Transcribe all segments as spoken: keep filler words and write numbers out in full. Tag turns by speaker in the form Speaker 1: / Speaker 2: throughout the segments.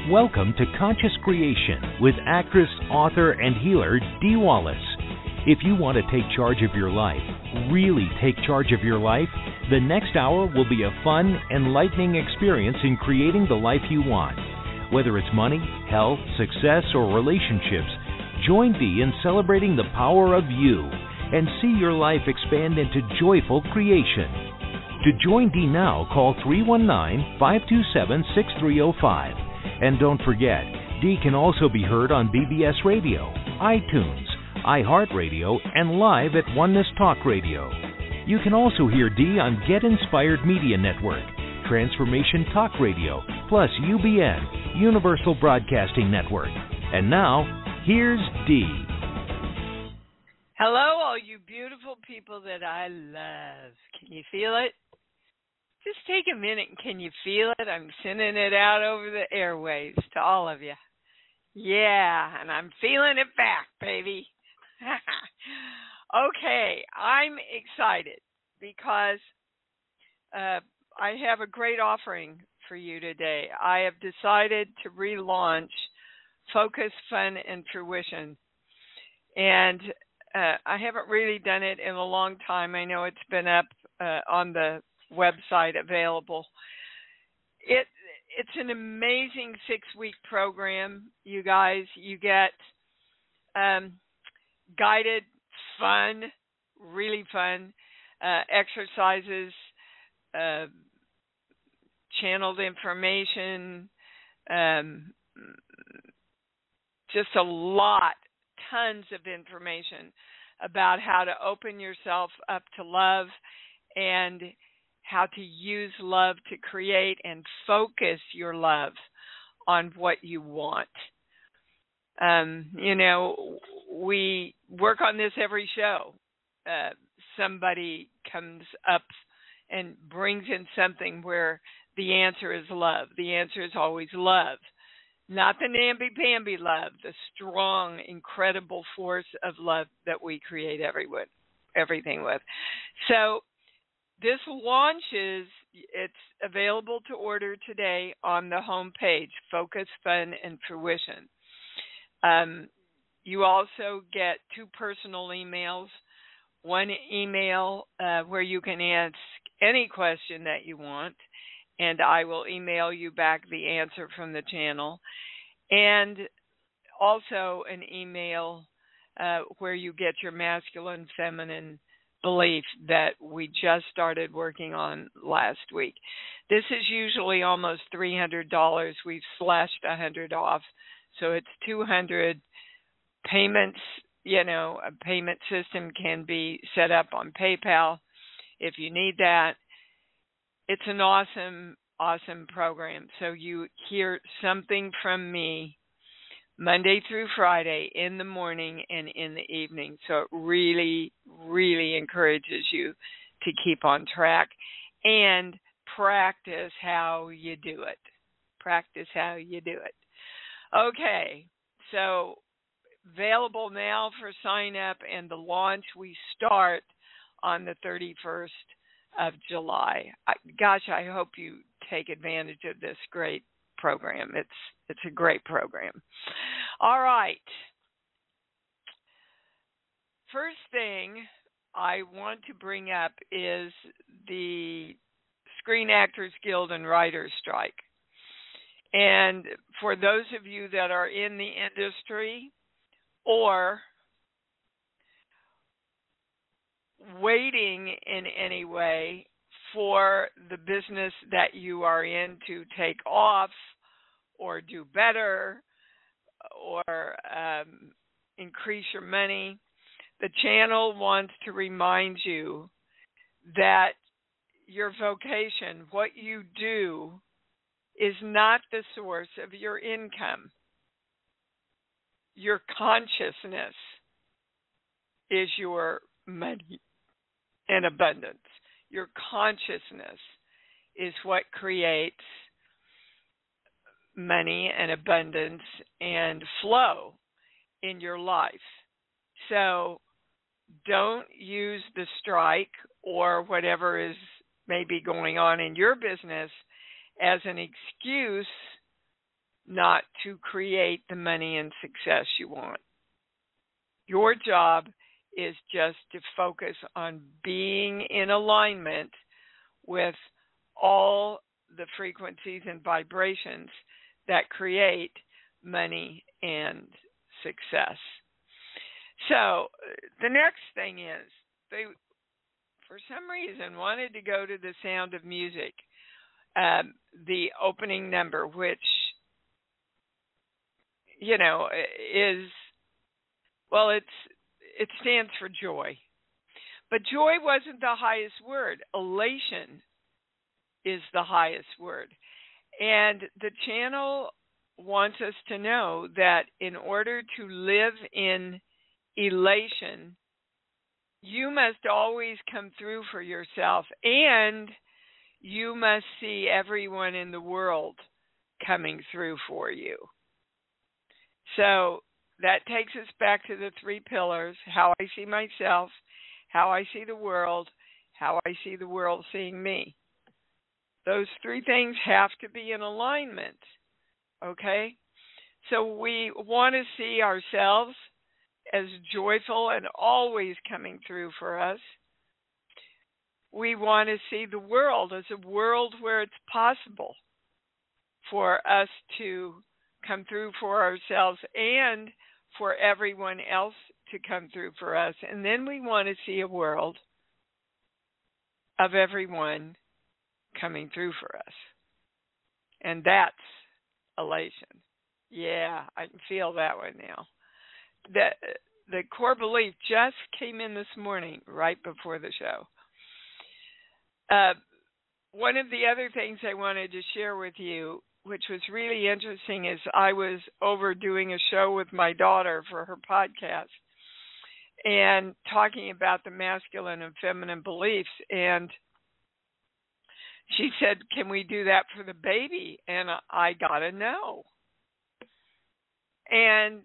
Speaker 1: Welcome to Conscious Creation with actress, author, and healer Dee Wallace. If you want to take charge of your life, really take charge of your life, the next hour will be a fun, enlightening experience in creating the life you want. Whether it's money, health, success, or relationships, join Dee in celebrating the power of you and see your life expand into joyful creation. To join Dee now, call three one nine, five two seven, six three zero five. And don't forget, Dee can also be heard on B B S Radio, iTunes, iHeartRadio, and live at Oneness Talk Radio. You can also hear Dee on Get Inspired Media Network, Transformation Talk Radio, plus U B N, Universal Broadcasting Network. And now, here's Dee.
Speaker 2: Hello, all you beautiful people that I love. Can you feel it? Just take a minute and can you feel it? I'm sending it out over the airwaves to all of you. Yeah, and I'm feeling it back, baby. Okay, I'm excited because uh, I have a great offering for you today. I have decided to relaunch Focus, Fun, and Fruition. And uh, I haven't really done it in a long time. I know it's been up uh, on the website available. It it's an amazing six-week program, you guys. You get um, guided, fun, really fun uh, exercises, uh, channeled information, um, just a lot, tons of information about how to open yourself up to love and how to use love to create and focus your love on what you want. Um, you know, we work on this every show. Uh, somebody comes up and brings in something where the answer is love. The answer is always love. Not the namby-pamby love, the strong, incredible force of love that we create everyone, everything with. So this launches, it's available to order today on the home page, Focus, Fun, and Fruition. Um, you also get two personal emails, one email uh, where you can ask any question that you want, and I will email you back the answer from the channel, and also an email uh, where you get your masculine, feminine belief that we just started working on last week. This is usually almost three hundred dollars. We've slashed one hundred dollars off, so it's two hundred dollars. Payments, you know, a payment system can be set up on PayPal if you need that. It's an awesome, awesome program. So you hear something from me Monday through Friday in the morning and in the evening. So it really, really encourages you to keep on track and practice how you do it. Practice how you do it. Okay, so available now for sign up, and the launch we start on the thirty-first of July. I, gosh, I hope you take advantage of this great program. It's it's a great program. All right. First thing I want to bring up is the Screen Actors Guild and Writers Strike. And for those of you that are in the industry or waiting in any way for the business that you are in to take off or do better or um, increase your money, the channel wants to remind you that your vocation, what you do, is not the source of your income. Your consciousness is your money and abundance. Your consciousness is what creates money and abundance and flow in your life. So don't use the strike or whatever is maybe going on in your business as an excuse not to create the money and success you want. Your job is just to focus on being in alignment with all the frequencies and vibrations that create money and success. So the next thing is, they, for some reason, wanted to go to the Sound of Music, um, the opening number, which, you know, is, well, it's it stands for joy. But joy wasn't the highest word. Elation is the highest word. And the channel wants us to know that in order to live in elation, you must always come through for yourself, and you must see everyone in the world coming through for you. So that takes us back to the three pillars: how I see myself, how I see the world, how I see the world seeing me. Those three things have to be in alignment, okay? So we want to see ourselves as joyful and always coming through for us. We want to see the world as a world where it's possible for us to come through for ourselves and for everyone else to come through for us. And then we want to see a world of everyone coming through for us. And that's elation. Yeah, I can feel that one now. The, the core belief just came in this morning, right before the show. Uh, one of the other things I wanted to share with you, which was really interesting, is I was over doing a show with my daughter for her podcast and talking about the masculine and feminine beliefs. And she said, can we do that for the baby? And I got a no. And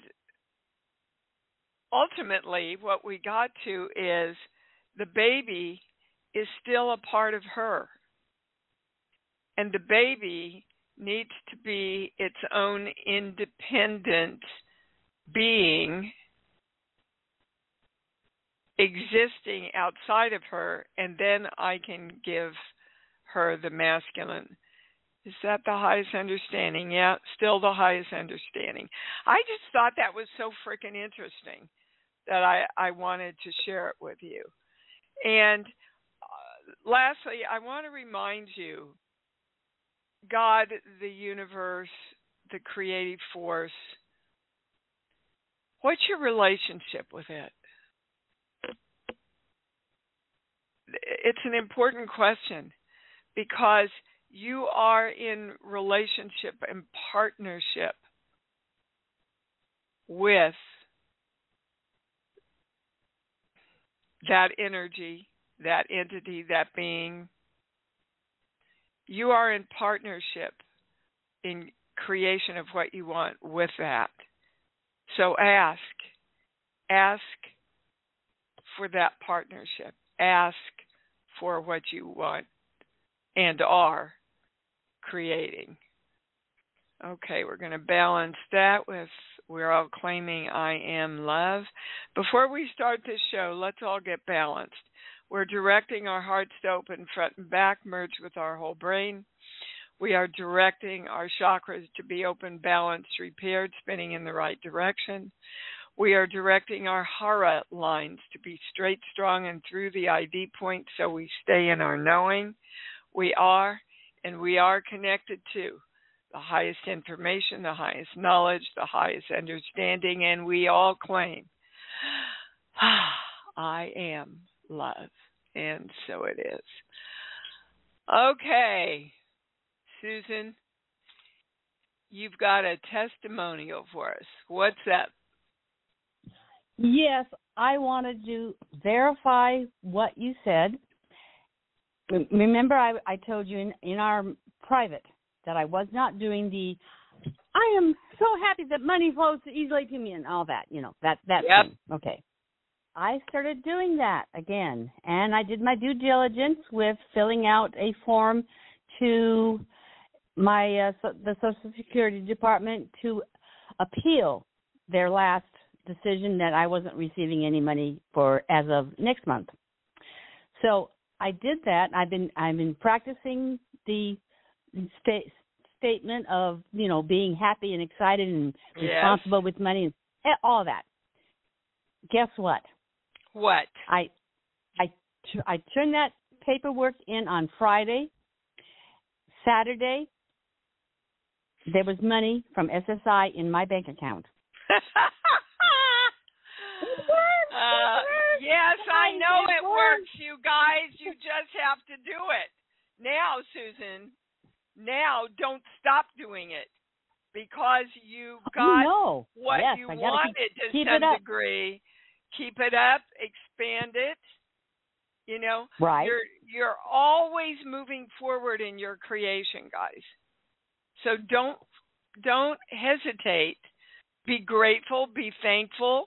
Speaker 2: ultimately, what we got to is the baby is still a part of her. And the baby needs to be its own independent being existing outside of her, and then I can give her the masculine. Is that the highest understanding? Yeah, still the highest understanding. I just thought that was so freaking interesting that I, I wanted to share it with you. And uh, lastly, I want to remind you, God, the universe, the creative force, what's your relationship with it? It's an important question because you are in relationship and partnership with that energy, that entity, that being. You are in partnership in creation of what you want with that. So ask. Ask for that partnership. Ask for what you want and are creating. Okay, we're going to balance that with we're all claiming I am love. Before we start this show, let's all get balanced. We're directing our hearts to open front and back, merge with our whole brain. We are directing our chakras to be open, balanced, repaired, spinning in the right direction. We are directing our hara lines to be straight, strong, and through the I D point so we stay in our knowing. We are, and we are connected to the highest information, the highest knowledge, the highest understanding, and we all claim, I am love. And so it is. Okay, Susan, you've got a testimonial for us. What's that?
Speaker 3: Yes, I wanted to verify what you said. Remember, I, I told you in, in our private that I was not doing the, I am so happy that money flows easily to me and all that, you know, that, that
Speaker 2: yep.
Speaker 3: thing. Okay. I started doing that again, and I did my due diligence with filling out a form to my uh, so, the Social Security Department to appeal their last decision that I wasn't receiving any money for as of next month. So I did that. I've been I've been practicing the sta- statement of, you know, being happy and excited and
Speaker 2: Yes.
Speaker 3: responsible with money and all that. Guess what?
Speaker 2: What?
Speaker 3: I I I turned that paperwork in on Friday. Saturday, there was money from S S I in my bank account.
Speaker 2: uh, yes, I know it works, you guys. You just have to do it. Now, Susan, now don't stop doing it because you got
Speaker 3: know.
Speaker 2: what
Speaker 3: yes,
Speaker 2: you
Speaker 3: I
Speaker 2: wanted
Speaker 3: keep,
Speaker 2: to
Speaker 3: keep
Speaker 2: some
Speaker 3: it up.
Speaker 2: degree. Keep it up, expand it. You know,
Speaker 3: right.
Speaker 2: you're you're always moving forward in your creation, guys. So don't don't hesitate. Be grateful, be thankful.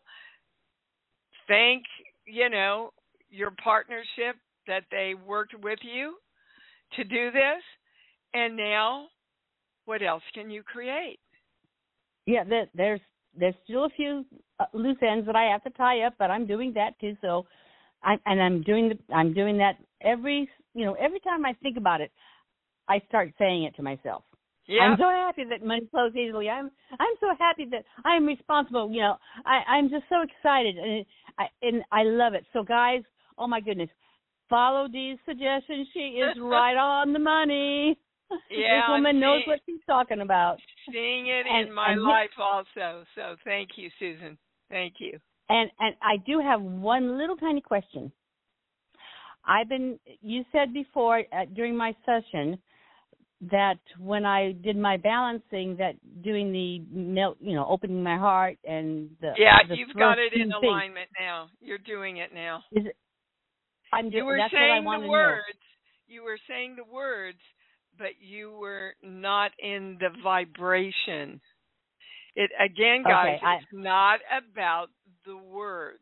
Speaker 2: Thank, you know, your partnership that they worked with you to do this. And now, what else can you create?
Speaker 3: Yeah, there, there's there's still a few uh, loose ends that I have to tie up, but I'm doing that too. So, I and I'm doing the I'm doing that every you know every time I think about it, I start saying it to myself.
Speaker 2: Yeah.
Speaker 3: I'm so happy that money flows easily. I'm I'm so happy that I'm responsible. You know, I I'm just so excited and I and I love it. So guys, oh my goodness, follow Dee's suggestion. She is right on the money.
Speaker 2: Yeah,
Speaker 3: this woman
Speaker 2: I'm
Speaker 3: knows
Speaker 2: seeing,
Speaker 3: what she's talking about.
Speaker 2: Seeing it
Speaker 3: and,
Speaker 2: in my
Speaker 3: and
Speaker 2: life also. So thank you, Susan. Thank you.
Speaker 3: And and I do have one little tiny question. I've been. You said before uh, during my session that when I did my balancing, that doing the melt, you know, opening my heart and the
Speaker 2: yeah,
Speaker 3: the
Speaker 2: you've got it in
Speaker 3: things,
Speaker 2: alignment now. You're doing it now.
Speaker 3: Is it, I'm
Speaker 2: you were
Speaker 3: that's
Speaker 2: saying
Speaker 3: what I
Speaker 2: the
Speaker 3: to
Speaker 2: words.
Speaker 3: Know.
Speaker 2: You were saying the words, but you were not in the vibration. It again, guys.
Speaker 3: Okay, I,
Speaker 2: it's not about the words.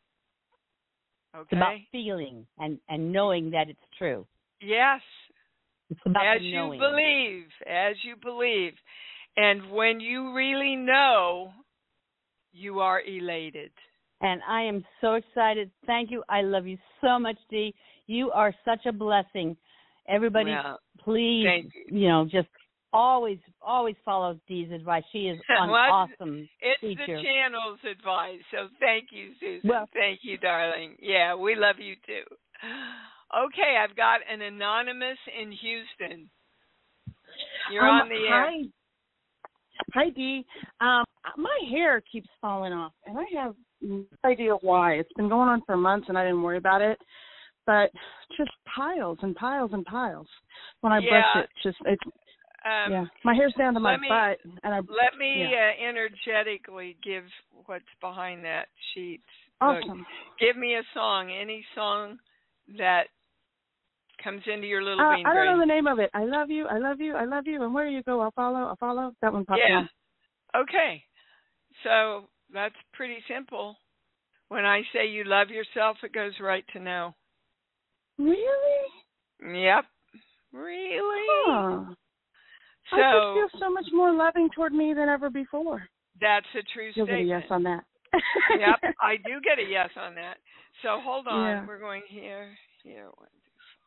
Speaker 2: Okay.
Speaker 3: It's about feeling and and knowing that it's true.
Speaker 2: Yes.
Speaker 3: It's about
Speaker 2: as
Speaker 3: the
Speaker 2: you
Speaker 3: knowing.
Speaker 2: believe, as you believe. And when you really know, you are elated.
Speaker 3: And I am so excited. Thank you. I love you so much, Dee. You are such a blessing. Everybody,
Speaker 2: well,
Speaker 3: please,
Speaker 2: you.
Speaker 3: you know, just always, always follow Dee's advice. She is an
Speaker 2: well,
Speaker 3: awesome
Speaker 2: it's
Speaker 3: teacher.
Speaker 2: the channel's advice. So thank you, Susan.
Speaker 3: Well,
Speaker 2: thank you, darling. Yeah, we love you too. Okay, I've got an anonymous in Houston. You're
Speaker 4: um,
Speaker 2: on the air.
Speaker 4: Hi, hi Dee. Um, my hair keeps falling off, and I have no idea why. It's been going on for months, and I didn't worry about it. But just piles and piles and piles. When I
Speaker 2: yeah.
Speaker 4: brush it, just it's
Speaker 2: um,
Speaker 4: yeah. My hair's down to my
Speaker 2: me,
Speaker 4: butt, and I
Speaker 2: let me
Speaker 4: yeah.
Speaker 2: uh, energetically give what's behind that sheet.
Speaker 4: Awesome.
Speaker 2: Look, give me a song, any song that comes into your little
Speaker 4: uh,
Speaker 2: bean
Speaker 4: I don't
Speaker 2: brain.
Speaker 4: know the name of it. I love you, I love you, I love you, and where you go, I'll follow, I'll follow. That one popped
Speaker 2: yeah.
Speaker 4: in.
Speaker 2: Okay. So that's pretty simple. When I say you love yourself, it goes right to know.
Speaker 4: Really?
Speaker 2: Yep. Really?
Speaker 4: Huh.
Speaker 2: So
Speaker 4: I just feel so much more loving toward me than ever before.
Speaker 2: That's a true
Speaker 4: You'll
Speaker 2: statement.
Speaker 4: get a yes on that.
Speaker 2: Yep, I do get a yes on that. So hold on.
Speaker 4: Yeah.
Speaker 2: We're going here, here, one, two,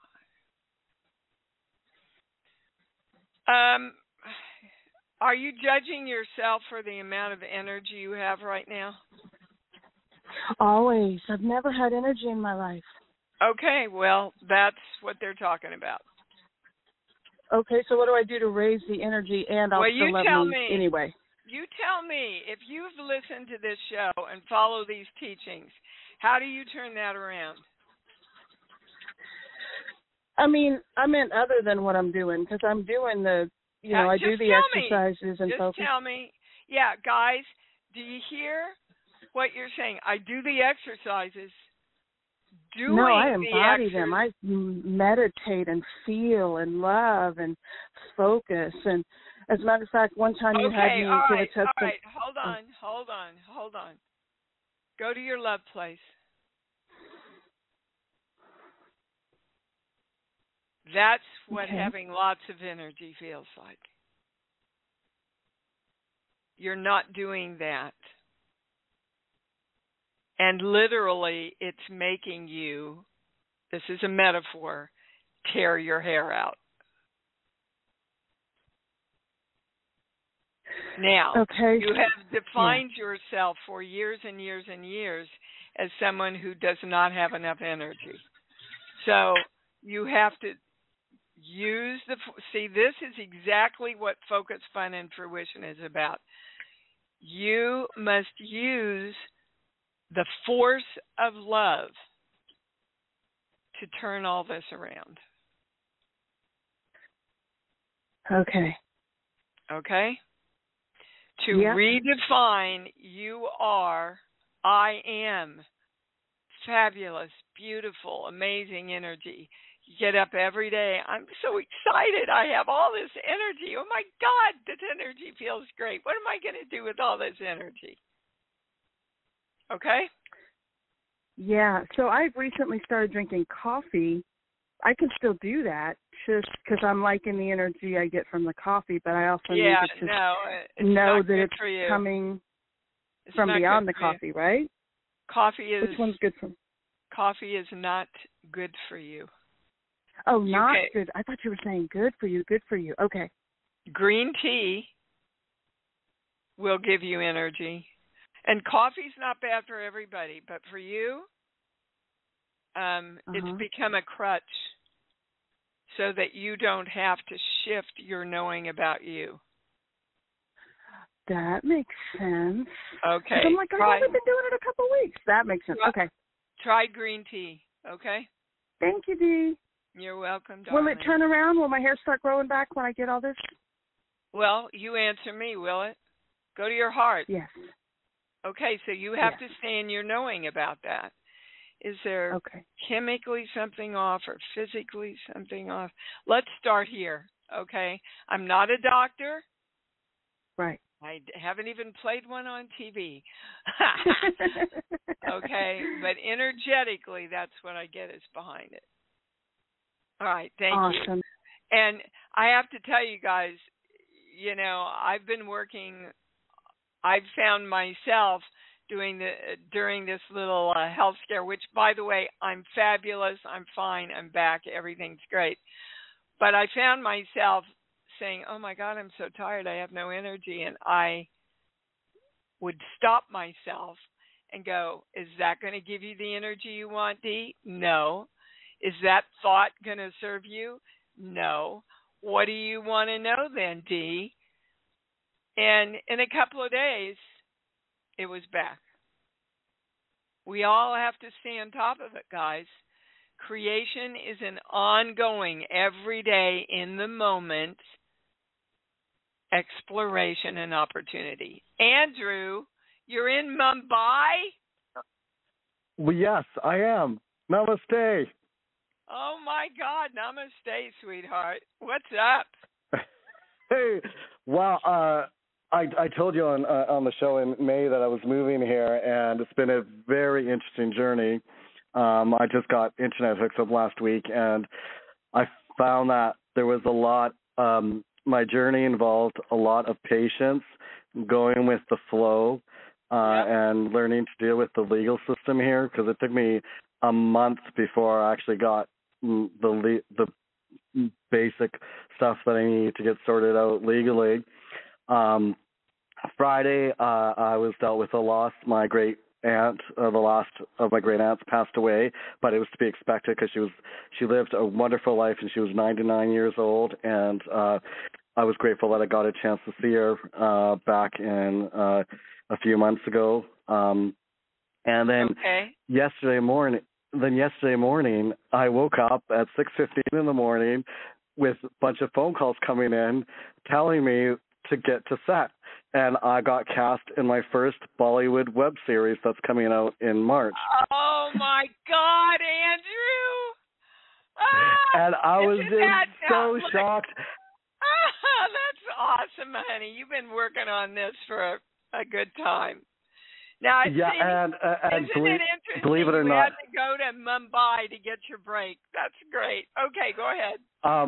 Speaker 2: five. Um, are you judging yourself for the amount of energy you have right now?
Speaker 4: Always. I've never had energy in my life.
Speaker 2: Okay, well, that's what they're talking about.
Speaker 4: Okay, so what do I do to raise the energy and I'll
Speaker 2: well,
Speaker 4: still
Speaker 2: you
Speaker 4: love
Speaker 2: tell
Speaker 4: me,
Speaker 2: me
Speaker 4: anyway?
Speaker 2: You tell me, if you've listened to this show and follow these teachings, how do you turn that around?
Speaker 4: I mean, I meant other than what I'm doing, because I'm doing the, you know,
Speaker 2: uh,
Speaker 4: I do the exercises
Speaker 2: me.
Speaker 4: and
Speaker 2: just
Speaker 4: focus.
Speaker 2: Just tell me. Yeah, guys, do you hear what you're saying? I do the exercises. Doing
Speaker 4: no, I
Speaker 2: the
Speaker 4: embody
Speaker 2: exer-
Speaker 4: them. I meditate and feel and love and focus. And as a matter of fact, one time you
Speaker 2: okay,
Speaker 4: had me
Speaker 2: all
Speaker 4: give
Speaker 2: right,
Speaker 4: a test.
Speaker 2: all right, hold on, hold on, hold on. Go to your love place. That's what
Speaker 4: okay.
Speaker 2: having lots of energy feels like. You're not doing that. And literally, it's making you, this is a metaphor, tear your hair out. Now,
Speaker 4: okay.
Speaker 2: you have defined yeah. yourself for years and years and years as someone who does not have enough energy. So you have to use the, see, this is exactly what Focus, Fun, and Fruition is about. You must use the force of love to turn all this around.
Speaker 4: Okay.
Speaker 2: Okay? To
Speaker 4: yep.
Speaker 2: redefine, you are, I am fabulous, beautiful, amazing energy. You get up every day. I'm so excited. I have all this energy. Oh, my God, this energy feels great. What am I going to do with all this energy? Okay?
Speaker 4: Yeah, so I've recently started drinking coffee. I can still do that just because I'm liking the energy I get from the coffee, but I also
Speaker 2: yeah,
Speaker 4: need to
Speaker 2: no,
Speaker 4: know that it's coming
Speaker 2: it's
Speaker 4: from beyond the
Speaker 2: you.
Speaker 4: coffee, right?
Speaker 2: Coffee is...
Speaker 4: Which one's good for me?
Speaker 2: Coffee is not good for you.
Speaker 4: Oh, not
Speaker 2: can,
Speaker 4: good. I thought you were saying good for you, good for you. Okay.
Speaker 2: Green tea will give you energy. And coffee's not bad for everybody, but for you, um,
Speaker 4: uh-huh.
Speaker 2: it's become a crutch so that you don't have to shift your knowing about you.
Speaker 4: That makes sense.
Speaker 2: Okay.
Speaker 4: I'm like, I've
Speaker 2: try,
Speaker 4: only been doing it a couple of weeks. That makes sense.
Speaker 2: Try,
Speaker 4: okay.
Speaker 2: Try green tea, okay?
Speaker 4: Thank you, Dee.
Speaker 2: You're welcome, darling.
Speaker 4: Will it turn around? Will my hair start growing back when I get all this?
Speaker 2: Well, you answer me, will it? Go to your heart.
Speaker 4: Yes.
Speaker 2: Okay, so you have
Speaker 4: yes.
Speaker 2: to stay in your knowing about that. Is there
Speaker 4: okay.
Speaker 2: chemically something off or physically something off? Let's start here, okay? I'm not a doctor.
Speaker 4: Right.
Speaker 2: I haven't even played one on T V. Okay, but energetically, that's what I get is behind it. All right, thank
Speaker 4: awesome.
Speaker 2: you. And I have to tell you guys, you know, I've been working, I've found myself doing the during this little uh, health scare, which, by the way, I'm fabulous, I'm fine, I'm back, everything's great. But I found myself saying, oh, my God, I'm so tired, I have no energy. And I would stop myself and go, is that going to give you the energy you want, Dee? No. Is that thought going to serve you? No. What do you want to know then, Dee? And in a couple of days, it was back. We all have to stay on top of it, guys. Creation is an ongoing, every day, in the moment exploration and opportunity. Andrew, you're in Mumbai?
Speaker 5: Well, yes, I am. Namaste.
Speaker 2: Oh, my God. Namaste, sweetheart. What's up?
Speaker 5: Hey, wow. Uh, I, I told you on uh, on the show in May that I was moving here, and it's been a very interesting journey. Um, I just got internet hooked up last week, and I found that there was a lot um, – my journey involved a lot of patience, going with the flow, uh, yep. and learning to deal with the legal system here, because it took me a month before I actually got the the basic stuff that I need to get sorted out legally. Um, Friday, uh, I was dealt with a loss. My great aunt, uh, the last of my great aunts, passed away, but it was to be expected because she was she lived a wonderful life, and she was ninety-nine years old, and uh, I was grateful that I got a chance to see her uh, back in uh, a few months ago. Um, and then
Speaker 2: okay.
Speaker 5: yesterday morning, then yesterday morning, I woke up at six fifteen in the morning with a bunch of phone calls coming in telling me to get to set. And I got cast in my first Bollywood web series that's coming out in March.
Speaker 2: Oh, my God, Andrew! Ah,
Speaker 5: and I was so
Speaker 2: now,
Speaker 5: shocked.
Speaker 2: Ah, that's awesome, honey. You've been working on this for a, a good time. Now, I
Speaker 5: yeah,
Speaker 2: see,
Speaker 5: and, uh, and
Speaker 2: isn't
Speaker 5: believe,
Speaker 2: it interesting
Speaker 5: believe it or
Speaker 2: you
Speaker 5: not,
Speaker 2: had to go to Mumbai to get your break? That's great. Okay, go ahead.
Speaker 5: Um,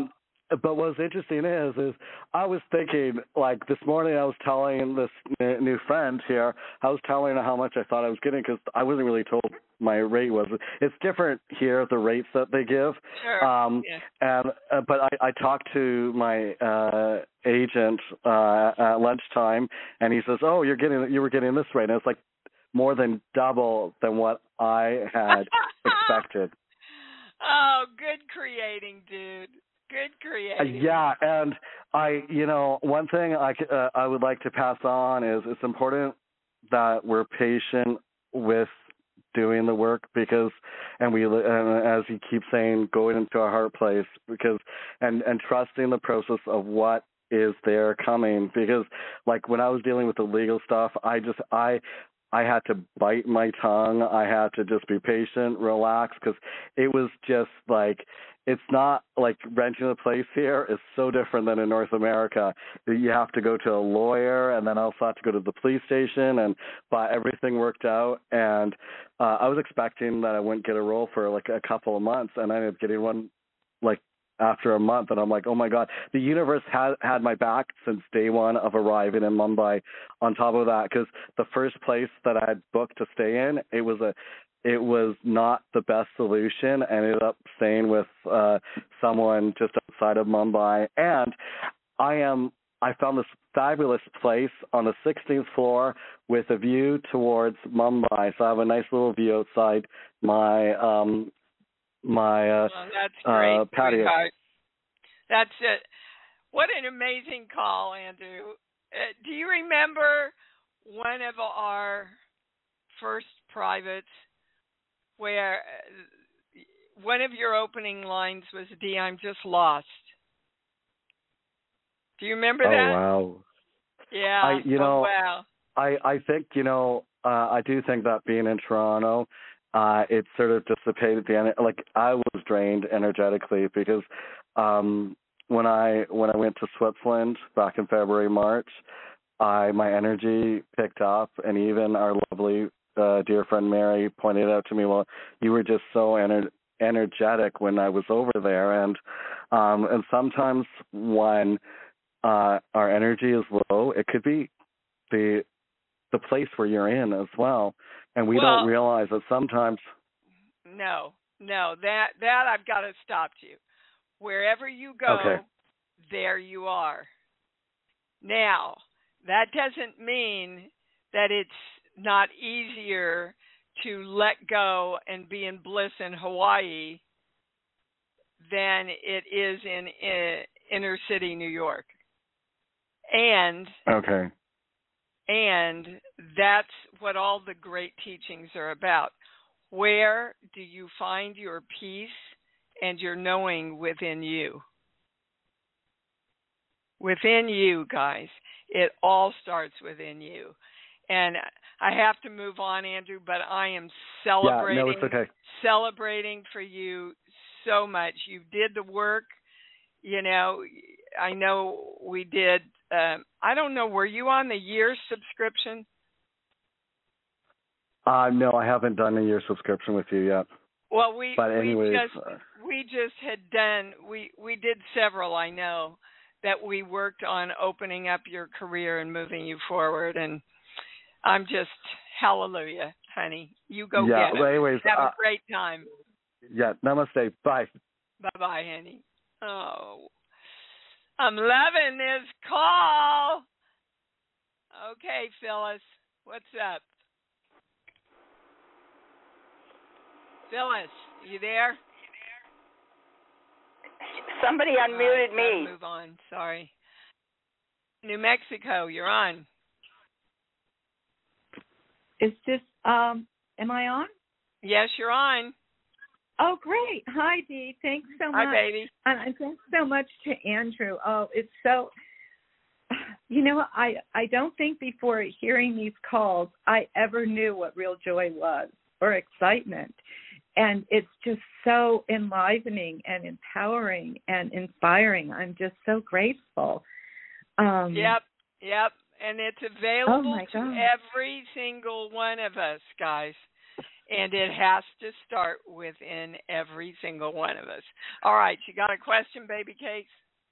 Speaker 5: but what's interesting is, is I was thinking, like this morning I was telling this n- new friend here, I was telling her how much I thought I was getting because I wasn't really told my rate was. It's different here, the rates that they give.
Speaker 2: Sure.
Speaker 5: Um,
Speaker 2: yeah.
Speaker 5: And uh, but I, I talked to my uh, agent uh, at lunchtime, and he says, "Oh, you're getting you were getting this rate," and it's like more than double than what I had expected.
Speaker 2: Oh, good creating, dude. Good
Speaker 5: Uh,
Speaker 2: creating.
Speaker 5: yeah, and I, you know, one thing I, c- uh, I would like to pass on is it's important that we're patient with doing the work because, and we, and as you keep saying, going into our heart place because, and and trusting the process of what is there coming because, like when I was dealing with the legal stuff, I just I. I had to bite my tongue. I had to just be patient, relax, because it was just like, it's not like renting a place here is so different than in North America. You have to go to a lawyer and then also have to go to the police station, and but everything worked out. And uh, I was expecting that I wouldn't get a role for like a couple of months, and I ended up getting one like after a month, and I'm like, oh my God, the universe had had my back since day one of arriving in Mumbai. On top of that, because the first place that I had booked to stay in, it was a, it was not the best solution. I ended up staying with uh, someone just outside of Mumbai, and I am. I found this fabulous place on the sixteenth floor with a view towards Mumbai. So I have a nice little view outside my um, my uh,
Speaker 2: well, that's great,
Speaker 5: uh, patio.
Speaker 2: sweetheart. That's it. What an amazing call, Andrew. Uh, do you remember one of our first privates where uh, one of your opening lines was, "Dee, I'm just lost." Do you remember
Speaker 5: oh,
Speaker 2: that?
Speaker 5: Oh wow!
Speaker 2: Yeah.
Speaker 5: I you know
Speaker 2: oh, wow.
Speaker 5: I I think you know uh, I do think that being in Toronto, uh, it sort of dissipated the ener- like I was drained energetically because um, when I when I went to Switzerland back in February March, I my energy picked up, and even our lovely uh, dear friend Mary pointed out to me, well, you were just so ener- energetic when I was over there, and um, and sometimes when uh, our energy is low, it could be the the place where you're in as well, and we
Speaker 2: well,
Speaker 5: don't realize that sometimes.
Speaker 2: No, no, that that I've got to stop you. Wherever you go,
Speaker 5: Okay.
Speaker 2: there you are. Now, that doesn't mean that it's not easier to let go and be in bliss in Hawaii than it is in, in inner city New York. And
Speaker 5: Okay.
Speaker 2: And that's what all the great teachings are about. Where do you find your peace and your knowing within you? Within you, guys. It all starts within you. And I have to move on, Andrew, but I am celebrating,
Speaker 5: yeah, no, it's okay.
Speaker 2: celebrating for you so much. You did the work. You know, I know we did. Um, I don't know. Were you on the year subscription?
Speaker 5: Uh, no, I haven't done a year subscription with you yet.
Speaker 2: Well, we
Speaker 5: but anyways,
Speaker 2: we just
Speaker 5: uh,
Speaker 2: we just had done. We we did several. I know that we worked on opening up your career and moving you forward. And I'm just hallelujah, honey. You go
Speaker 5: yeah,
Speaker 2: get it.
Speaker 5: But anyways,
Speaker 2: Have
Speaker 5: uh,
Speaker 2: a great time.
Speaker 5: Yeah. Namaste. Bye.
Speaker 2: Bye bye, honey. Oh. I'm loving this call. Okay, Phyllis, what's up? Phyllis, you there?
Speaker 6: Somebody unmuted
Speaker 2: uh,
Speaker 6: me.
Speaker 2: Move on. Sorry. New Mexico, you're on.
Speaker 7: Is this, um, am I on?
Speaker 2: Yes, you're on.
Speaker 7: Oh, great. Hi, Dee. Thanks so much.
Speaker 2: Hi, baby.
Speaker 7: And thanks so much to Andrew. Oh, it's so, you know, I, I don't think before hearing these calls, I ever knew what real joy was or excitement. And it's just so enlivening and empowering and inspiring. I'm just so grateful. Um,
Speaker 2: yep, yep. And it's available
Speaker 7: oh
Speaker 2: to every single one of us, guys. And it has to start within every single one of us. All right, you got a question, baby cakes?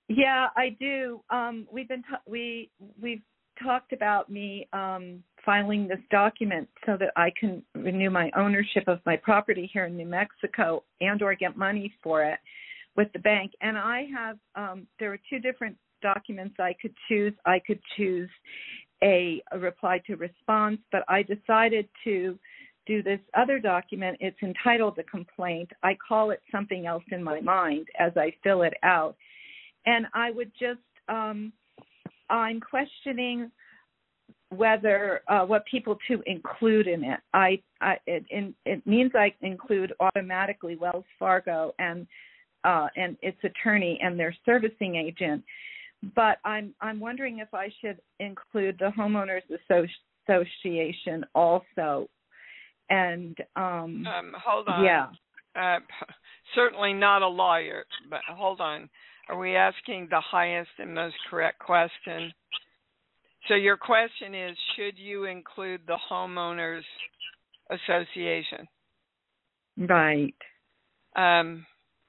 Speaker 7: Yeah, I do. Um, we've been ta- we we've talked about me um, filing this document so that I can renew my ownership of my property here in New Mexico and or get money for it with the bank. And I have um, there are two different documents I could choose. I could choose a, a reply to response, but I decided to do this other document. It's entitled a complaint. I call it something else in my mind as I fill it out. And I would just, um, I'm questioning whether, uh, what people to include in it. I, I it, in, it means I include automatically Wells Fargo and, uh, and its attorney and their servicing agent. But I'm, I'm wondering if I should include the Homeowners Association also. And, um,
Speaker 2: um, hold on.
Speaker 7: Yeah.
Speaker 2: Uh, certainly not a lawyer, but hold on. Are we asking the highest and most correct question? So your question is, should you include the Homeowners Association?
Speaker 7: Right.
Speaker 2: Um,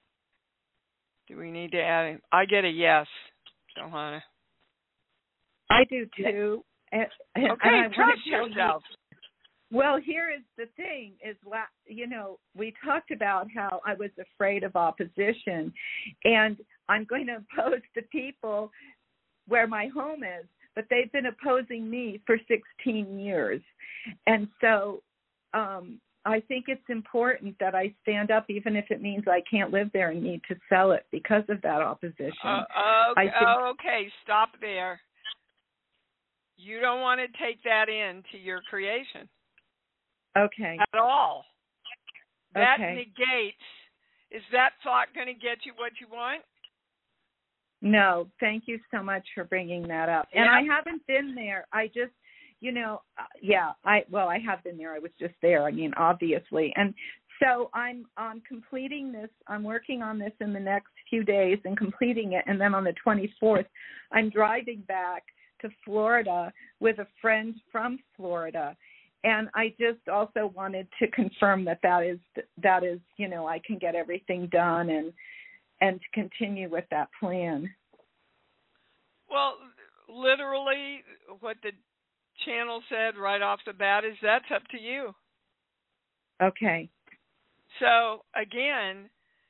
Speaker 2: do we need to add? I get a yes, Johanna.
Speaker 7: I do too. And, and
Speaker 2: okay,
Speaker 7: and I
Speaker 2: trust
Speaker 7: tell
Speaker 2: yourself.
Speaker 7: You, well, here is the thing: is you know we talked about how I was afraid of opposition, and I'm going to oppose the people where my home is, but they've been opposing me for sixteen years, and so um, I think it's important that I stand up, even if it means I can't live there and need to sell it because of that opposition.
Speaker 2: Uh, okay,
Speaker 7: think,
Speaker 2: okay, stop there. You don't want to take that into your creation.
Speaker 7: Okay.
Speaker 2: At all. That
Speaker 7: okay.
Speaker 2: negates, is that thought going to get you what you want?
Speaker 7: No, thank you so much for bringing that up. And
Speaker 2: yep.
Speaker 7: I haven't been there. I just, you know, uh, yeah, I, well, I have been there. I was just there. I mean, obviously. And so I'm, I'm completing this. I'm working on this in the next few days and completing it. And then on the twenty-fourth, I'm driving back to Florida with a friend from Florida. And I just also wanted to confirm that that is, that is, you know, I can get everything done and, and to continue with that plan.
Speaker 2: Well, literally what the channel said right off the bat is that's up to you.
Speaker 7: Okay.
Speaker 2: So, again,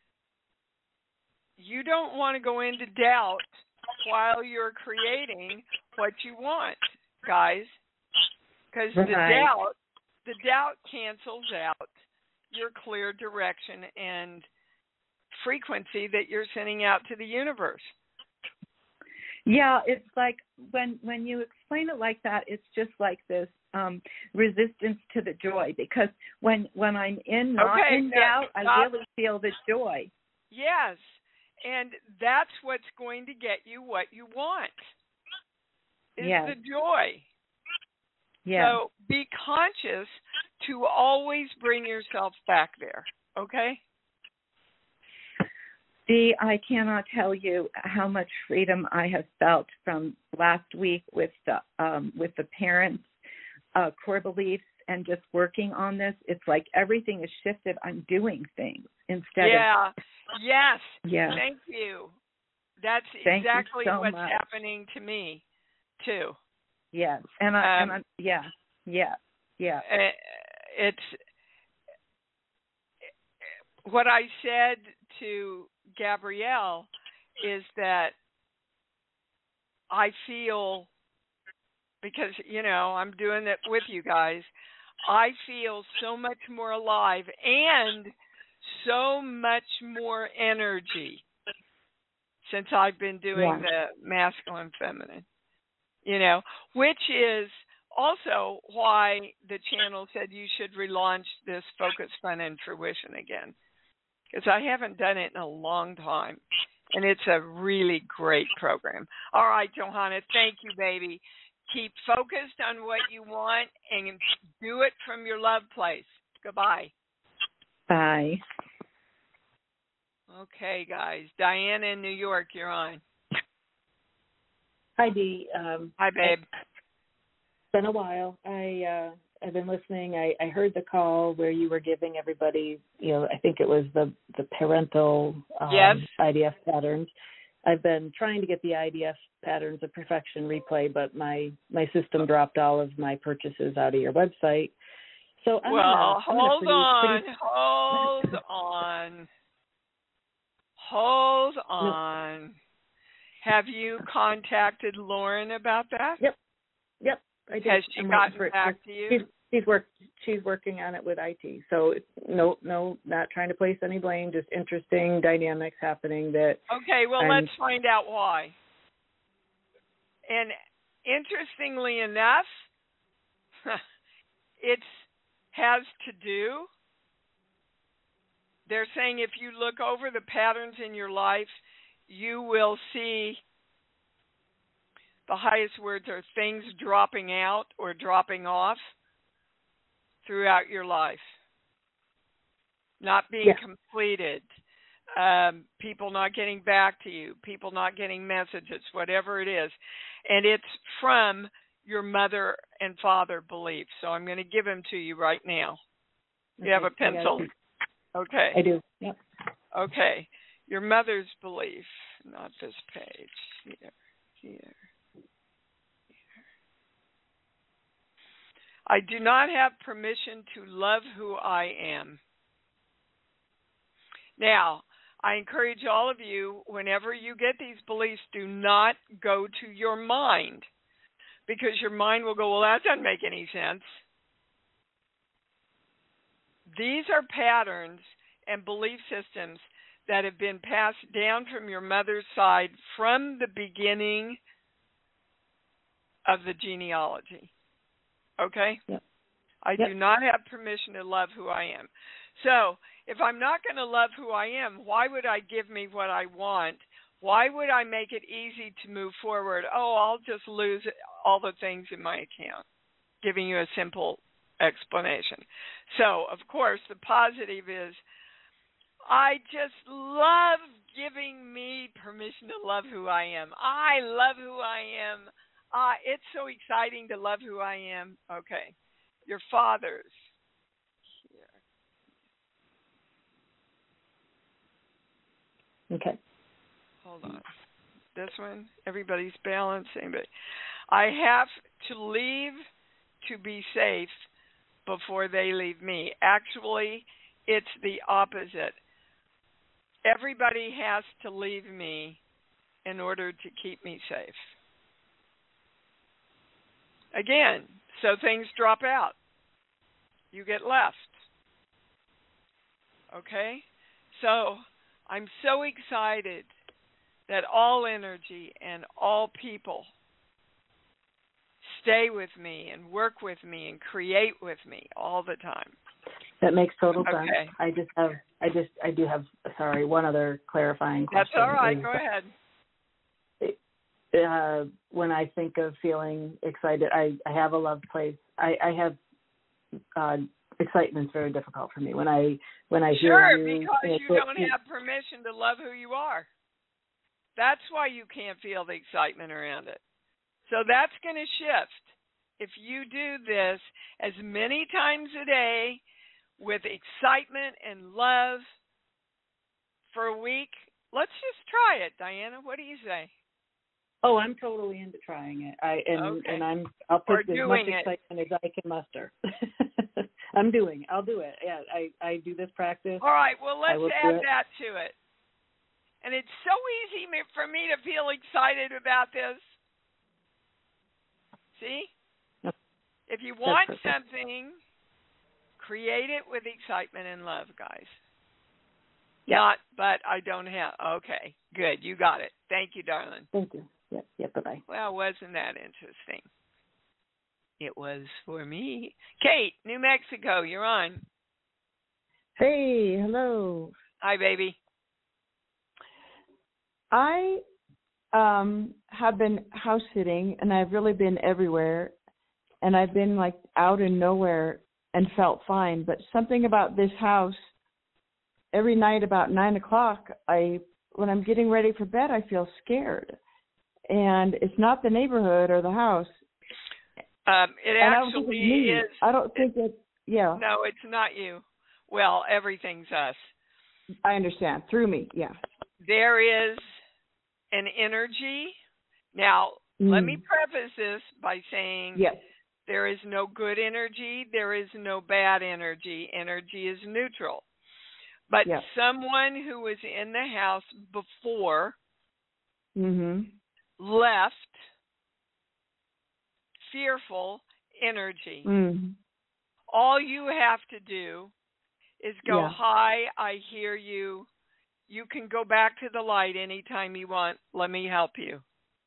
Speaker 2: you don't want to go into doubt while you're creating what you want, guys. Because
Speaker 7: right.
Speaker 2: the doubt, the doubt cancels out your clear direction and frequency that you're sending out to the universe.
Speaker 7: Yeah, it's like when when you explain it like that, it's just like this um, resistance to the joy. Because when when I'm in not
Speaker 2: okay,
Speaker 7: in
Speaker 2: now,
Speaker 7: doubt,
Speaker 2: stop.
Speaker 7: I really feel the joy.
Speaker 2: Yes, and that's what's going to get you what you want. Is
Speaker 7: yes.
Speaker 2: the joy.
Speaker 7: Yeah.
Speaker 2: So be conscious to always bring yourself back there, okay?
Speaker 7: Dee, I cannot tell you how much freedom I have felt from last week with the um, with the parents' uh, core beliefs and just working on this. It's like everything is shifted. I'm doing things instead
Speaker 2: yeah.
Speaker 7: of...
Speaker 2: Yeah, yes.
Speaker 7: Yeah.
Speaker 2: Thank you. That's
Speaker 7: Thank
Speaker 2: exactly
Speaker 7: you so
Speaker 2: what's
Speaker 7: much.
Speaker 2: happening to me, too.
Speaker 7: Yes, and I,
Speaker 2: um,
Speaker 7: and I, yeah, yeah, yeah.
Speaker 2: It's what I said to Gabrielle is that I feel, because, you know, I'm doing it with you guys, I feel so much more alive and so much more energy since I've been doing
Speaker 7: yeah.
Speaker 2: the masculine feminine. You know, which is also why the channel said you should relaunch this Focus, Fun, and Fruition again. Because I haven't done it in a long time. And it's a really great program. All right, Johanna, thank you, baby. Keep focused on what you want and do it from your love place. Goodbye.
Speaker 7: Bye.
Speaker 2: Okay, guys. Diana in New York, you're on.
Speaker 6: Hi, Dee. Um,
Speaker 2: Hi, babe.
Speaker 6: It's been a while. I, uh, I've been listening. I, I heard the call where you were giving everybody, you know, I think it was the, the parental um,
Speaker 2: yes.
Speaker 6: I D F patterns. I've been trying to get the I D F Patterns of Perfection replay, but my, my system dropped all of my purchases out of your website. So I'm
Speaker 2: well,
Speaker 6: gonna, I'm
Speaker 2: hold
Speaker 6: pretty,
Speaker 2: on,
Speaker 6: pretty...
Speaker 2: hold on, hold on. No. Have you contacted Lauren about that?
Speaker 6: Yep, yep. I did.
Speaker 2: Has she
Speaker 6: I'm
Speaker 2: gotten
Speaker 6: for,
Speaker 2: back to you?
Speaker 6: She's, she's work. She's working on it with I T. So no, no, not trying to place any blame. Just interesting dynamics happening. That
Speaker 2: okay. Well,
Speaker 6: I'm,
Speaker 2: let's find out why. And interestingly enough, it has to do. They're saying if you look over the patterns in your life, you will see the highest words are things dropping out or dropping off throughout your life, not being
Speaker 6: yeah.
Speaker 2: completed, um, people not getting back to you, people not getting messages, whatever it is. And it's from your mother and father beliefs. So I'm going to give them to you right now.
Speaker 6: Okay.
Speaker 2: You have a pencil? Okay.
Speaker 6: I do. Yep.
Speaker 2: Okay. Your mother's belief, not this page. Here, here, here. I do not have permission to love who I am. Now, I encourage all of you, whenever you get these beliefs, do not go to your mind, because your mind will go, well, that doesn't make any sense. These are patterns and belief systems that have been passed down from your mother's side from the beginning of the genealogy. Okay?
Speaker 6: Yep.
Speaker 2: I
Speaker 6: Yep.
Speaker 2: do not have permission to love who I am. So, if I'm not going to love who I am, why would I give me what I want? Why would I make it easy to move forward? Oh, I'll just lose all the things in my account. Giving you a simple explanation. So, of course, the positive is, I just love giving me permission to love who I am. I love who I am. Uh, it's so exciting to love who I am. Okay. Your fathers. Here.
Speaker 6: Okay.
Speaker 2: Hold on. This one, everybody's balanced. Anybody? I have to leave to be safe before they leave me. Actually, it's the opposite. Everybody has to leave me in order to keep me safe. Again, so things drop out. You get left. Okay? So I'm so excited that all energy and all people stay with me and work with me and create with me all the time.
Speaker 6: That makes total sense.
Speaker 2: Okay.
Speaker 6: I just have, I just, I do have, sorry, one other clarifying question.
Speaker 2: That's all right.
Speaker 6: is,
Speaker 2: Go ahead.
Speaker 6: Uh, when I think of feeling excited, I, I have a love place. I, I have uh, excitement's very difficult for me when I when I
Speaker 2: sure,
Speaker 6: hear you.
Speaker 2: Because
Speaker 6: you,
Speaker 2: you don't have permission to love who you are. That's why you can't feel the excitement around it. So that's going to shift if you do this as many times a day with excitement and love for a week. Let's just try it, Diana. What do you say?
Speaker 6: Oh, I'm totally into trying it. I and
Speaker 2: okay.
Speaker 6: and I'm I'll put as much excitement
Speaker 2: it.
Speaker 6: as I can muster. I'm doing it. I'll do it. Yeah, I, I do this practice.
Speaker 2: All right. Well, let's add
Speaker 6: it.
Speaker 2: that to it. And it's so easy for me to feel excited about this. See?
Speaker 6: Yep.
Speaker 2: If you want something, create it with excitement and love, guys.
Speaker 6: Yep.
Speaker 2: Not, but I don't have. Okay, good. You got it. Thank you, darling.
Speaker 6: Thank you. Yep, yep, bye-bye.
Speaker 2: Well, wasn't that interesting? It was for me. Kate, New Mexico, you're on.
Speaker 8: Hey, hello.
Speaker 2: Hi, baby.
Speaker 8: I um, have been house sitting, and I've really been everywhere, and I've been like out and nowhere and felt fine. But something about this house, every night about nine o'clock, I when I'm getting ready for bed, I feel scared. And it's not the neighborhood or the house.
Speaker 2: Um, it
Speaker 8: and
Speaker 2: actually
Speaker 8: I
Speaker 2: is.
Speaker 8: I don't think it, yeah.
Speaker 2: No, it's not you. Well, everything's us.
Speaker 8: I understand. Through me, yeah.
Speaker 2: There is an energy. Now,
Speaker 8: Mm.
Speaker 2: let me preface this by saying
Speaker 8: Yes.
Speaker 2: there is no good energy, there is no bad energy. Energy is neutral. But
Speaker 8: Yes.
Speaker 2: someone who was in the house before
Speaker 8: Mhm.
Speaker 2: left fearful energy.
Speaker 8: Mm.
Speaker 2: All you have to do is go,
Speaker 8: Yeah.
Speaker 2: hi, I hear you. You can go back to the light anytime you want. Let me help you.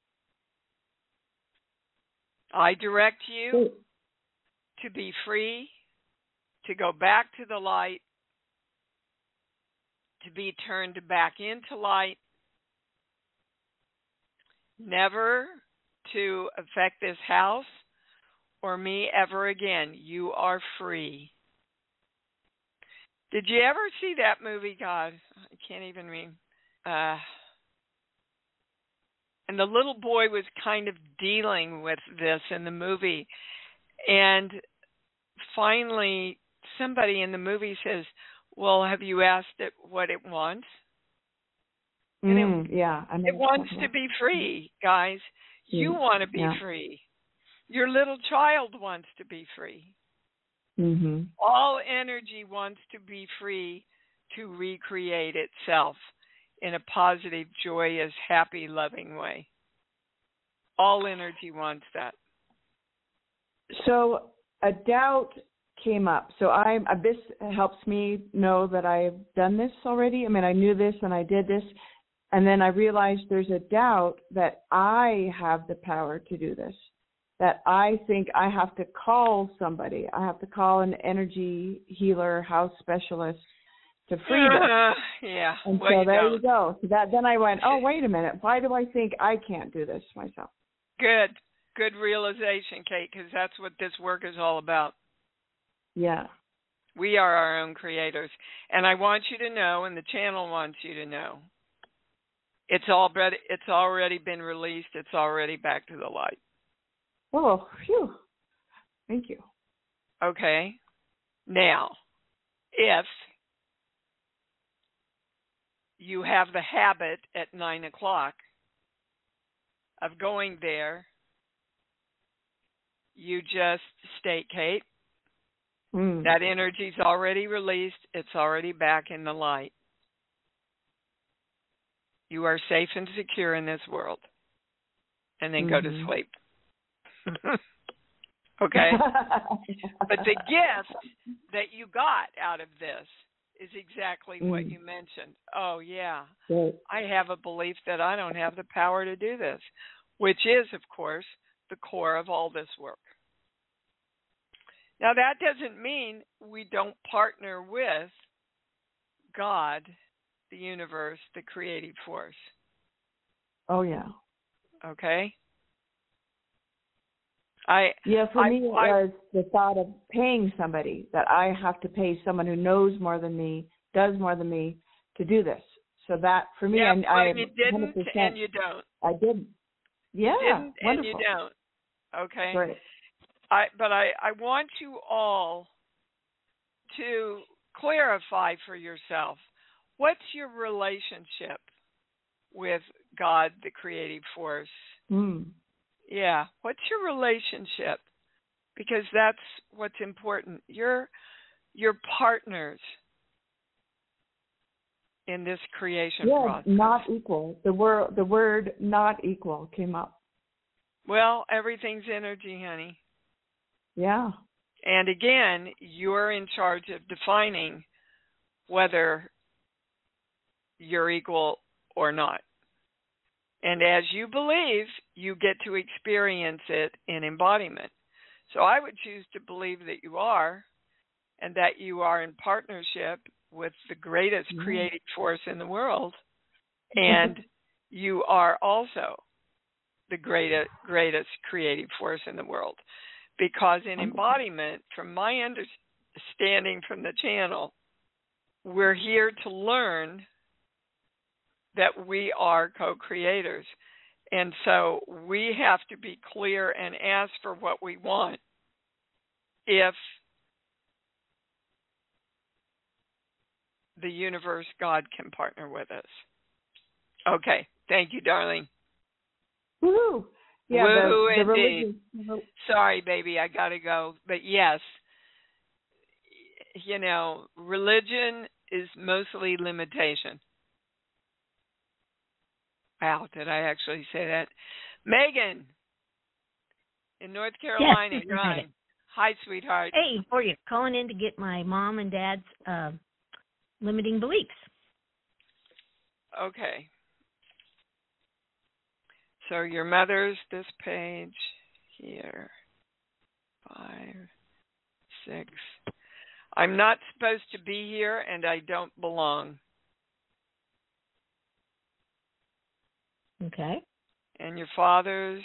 Speaker 2: I direct you to be free, to go back to the light, to be turned back into light, never to affect this house or me ever again. You are free. Did you ever see that movie, God? I can't even read. Uh, and the little boy was kind of dealing with this in the movie. And finally, somebody in the movie says, well, have you asked it what it wants? And
Speaker 8: Mm,
Speaker 2: it,
Speaker 8: yeah. I know
Speaker 2: it wants
Speaker 8: what
Speaker 2: to be free, guys. You
Speaker 8: Yeah.
Speaker 2: want to be
Speaker 8: Yeah.
Speaker 2: free. Your little child wants to be free.
Speaker 8: Mhm.
Speaker 2: All energy wants to be free to recreate itself in a positive, joyous, happy, loving way. All energy wants that.
Speaker 8: So a doubt came up. So I this helps me know that I've done this already. I mean, I knew this and I did this, and then I realized there's a doubt that I have the power to do this. That I think I have to call somebody. I have to call an energy healer, house specialist to free this.
Speaker 2: Uh, yeah.
Speaker 8: And
Speaker 2: well,
Speaker 8: so
Speaker 2: you
Speaker 8: there
Speaker 2: don't.
Speaker 8: you go. So that then I went, oh, wait a minute. Why do I think I can't do this myself?
Speaker 2: Good. Good realization, Kate, because that's what this work is all about.
Speaker 8: Yeah.
Speaker 2: We are our own creators. And I want you to know, and the channel wants you to know, it's already, it's already been released. It's already back to the light.
Speaker 8: Oh, phew. Thank you.
Speaker 2: Okay. Now, if you have the habit at nine o'clock of going there, you just state, Kate,
Speaker 8: Mm.
Speaker 2: that energy's already released. It's already back in the light. You are safe and secure in this world. And then
Speaker 8: Mm-hmm.
Speaker 2: go to sleep. Okay? But the gift that you got out of this is exactly
Speaker 8: mm.
Speaker 2: what you mentioned. Oh, yeah.
Speaker 8: Right.
Speaker 2: I have a belief that I don't have the power to do this, which is, of course, the core of all this work. Now, that doesn't mean we don't partner with God, the universe, the creative force.
Speaker 8: Oh, yeah.
Speaker 2: Okay? I
Speaker 8: Yeah, for
Speaker 2: I,
Speaker 8: me, it
Speaker 2: I,
Speaker 8: was the thought of paying somebody, that I have to pay someone who knows more than me, does more than me, to do this. So that, for me,
Speaker 2: yeah,
Speaker 8: I, I
Speaker 2: but you didn't
Speaker 8: one hundred percent,
Speaker 2: and you don't.
Speaker 8: I didn't. Yeah,
Speaker 2: You didn't
Speaker 8: wonderful.
Speaker 2: and you don't. Okay?
Speaker 8: Great.
Speaker 2: I, but I, I want you all to clarify for yourself, what's your relationship with God, the creative force?
Speaker 8: Mm.
Speaker 2: Yeah, what's your relationship? Because that's what's important. You're, you're partners in this creation
Speaker 8: Yeah,
Speaker 2: process.
Speaker 8: not equal. The word, the word not equal came up.
Speaker 2: Well, everything's energy, honey.
Speaker 8: Yeah.
Speaker 2: And again, you're in charge of defining whether you're equal or not. And as you believe, you get to experience it in embodiment. So I would choose to believe that you are, and that you are in partnership with the greatest
Speaker 8: Mm-hmm.
Speaker 2: creative force in the world, and you are also the greatest, greatest creative force in the world. Because in embodiment, from my understanding from the channel, we're here to learn that we are co-creators. And so we have to be clear and ask for what we want if the universe, God, can partner with us. Okay, Thank you, darling.
Speaker 8: Woohoo! Yeah,
Speaker 2: Woo
Speaker 8: the, the
Speaker 2: indeed.
Speaker 8: religion.
Speaker 2: Sorry, baby, I gotta go. But yes, you know, religion is mostly limitation. Wow, did I actually say that? Megan, in North Carolina,
Speaker 9: yes,
Speaker 2: you're on. Hi, sweetheart.
Speaker 9: Hey, for you, calling in to get my mom and dad's uh, limiting beliefs.
Speaker 2: Okay. So your mother's this page here. Five, six. I'm not supposed to be here and I don't belong.
Speaker 9: Okay.
Speaker 2: And your father's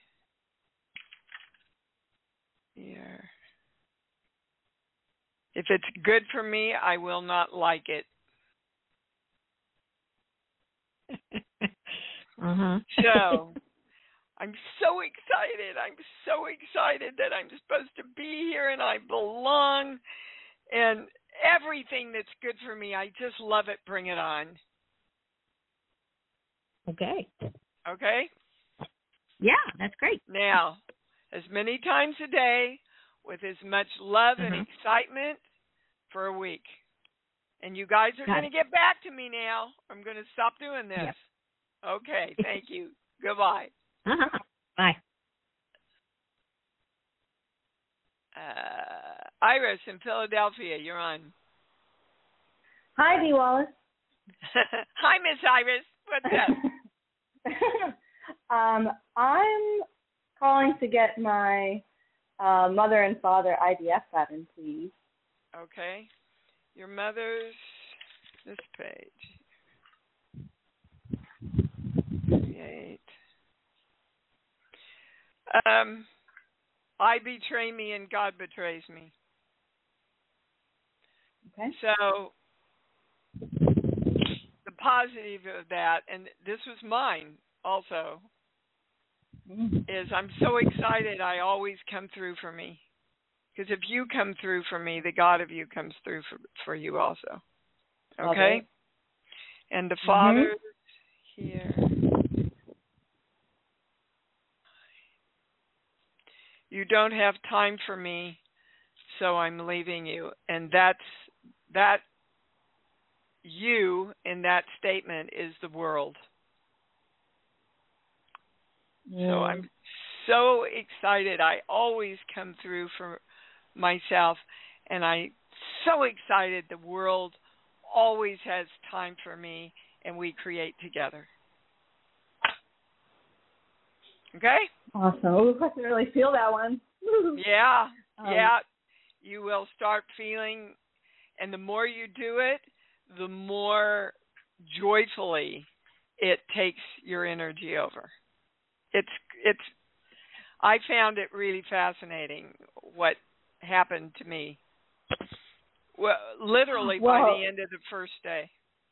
Speaker 2: here. If it's good for me, I will not like it.
Speaker 9: uh-huh.
Speaker 2: So, I'm so excited. I'm so excited that I'm supposed to be here and I belong. And everything that's good for me, I just love it. Bring it on.
Speaker 9: Okay.
Speaker 2: Okay?
Speaker 9: Yeah, that's great.
Speaker 2: Now, as many times a day, with as much love
Speaker 9: uh-huh.
Speaker 2: and excitement for a week. And you guys are going to get back to me now. I'm going to stop doing this.
Speaker 9: Yep.
Speaker 2: Okay, thank you. Goodbye.
Speaker 9: Uh-huh. Bye.
Speaker 2: Uh, Iris in Philadelphia, you're on.
Speaker 10: Hi, Dee Wallace.
Speaker 2: Hi, Miss Iris. What's up?
Speaker 10: um, I'm calling to get my uh, mother and father I D F pattern, please.
Speaker 2: Okay. Your mother's this page. Create. Um, I betray me and God betrays me.
Speaker 10: Okay.
Speaker 2: So the positive of that, and this was mine also, mm-hmm. is I'm so excited I always come through for me. Because if you come through for me, the God of you comes through for, for you also. Okay? okay. And the Father mm-hmm. here. You don't have time for me, so I'm leaving you. And that's that you in that statement is the world. Yeah. So I'm so excited. I always come through for myself, and I'm so excited the world always has time for me, and we create together. Okay?
Speaker 10: Awesome. Ooh, I can really feel that one.
Speaker 2: Yeah,
Speaker 10: um,
Speaker 2: yeah. You will start feeling, and the more you do it, the more joyfully it takes your energy over. It's it's. I found it really fascinating what happened to me. Well, literally well, by the end of the first day.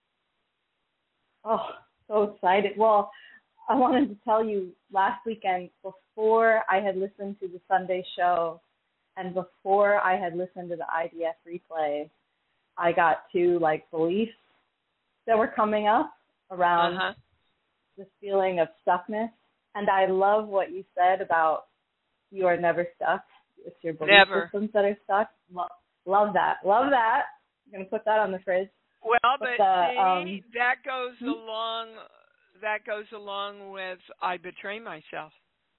Speaker 10: Oh, so excited! Well, I wanted to tell you last weekend, before I had listened to the Sunday show and before I had listened to the I D F replay, I got two like beliefs that were coming up around
Speaker 2: uh-huh.
Speaker 10: this feeling of stuckness. And I love what you said about you are never stuck. It's your belief
Speaker 2: never.
Speaker 10: systems that are stuck. Love, love that. Love that. I'm going to put that on the fridge.
Speaker 2: Well, but, but
Speaker 10: the,
Speaker 2: see,
Speaker 10: um,
Speaker 2: that goes
Speaker 10: hmm?
Speaker 2: along that goes along with I betray myself.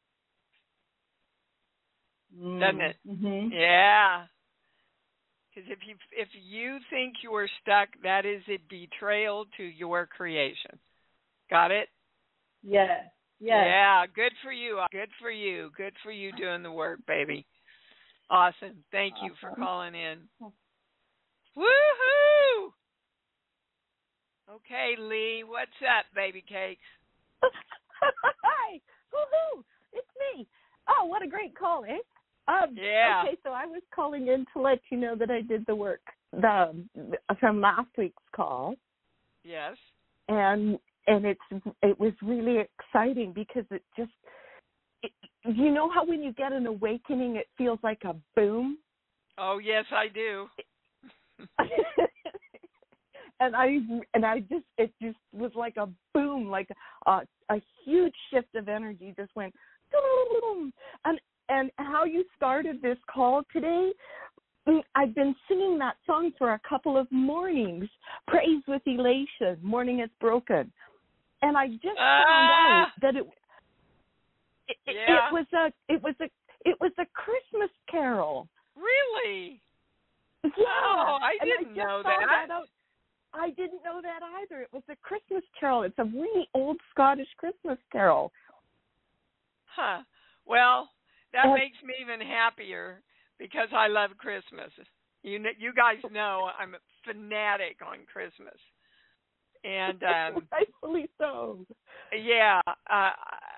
Speaker 10: Mm,
Speaker 2: doesn't it?
Speaker 10: Mm-hmm.
Speaker 2: Yeah. Because if you if you think you're stuck, that is a betrayal to your creation. Got it?
Speaker 10: Yeah. Yeah.
Speaker 2: Yeah. Good for you. Good for you. Good for you doing the work, baby. Awesome. Thank you
Speaker 10: awesome.
Speaker 2: for calling in. Woohoo! Okay, Lee. What's up, baby cakes?
Speaker 11: Hi. Woohoo! It's me. Oh, what a great call, eh? Um,
Speaker 2: yeah.
Speaker 11: Okay, so I was calling in to let you know that I did the work the from last week's call.
Speaker 2: Yes.
Speaker 11: And and it's it was really exciting because it just it, you know how when you get an awakening it feels like a boom?
Speaker 2: Oh yes, I do.
Speaker 11: and I and I just it just was like a boom, like a, a huge shift of energy just went boom. And and how you started this call today, I've been singing that song for a couple of mornings. Praise with elation, morning is broken, and I just
Speaker 2: ah!
Speaker 11: found out that it it,
Speaker 2: yeah.
Speaker 11: it was a it was a it was a Christmas carol.
Speaker 2: Really?
Speaker 11: Yeah.
Speaker 2: Oh, I
Speaker 11: and
Speaker 2: didn't
Speaker 11: I
Speaker 2: know
Speaker 11: that.
Speaker 2: that.
Speaker 11: that I didn't know that either. It was a Christmas carol. It's a really old Scottish Christmas carol.
Speaker 2: Huh. Well, that
Speaker 11: and,
Speaker 2: makes me even happier because I love Christmas. You you guys know I'm a fanatic on Christmas. And um
Speaker 11: rightfully so.
Speaker 2: Yeah, uh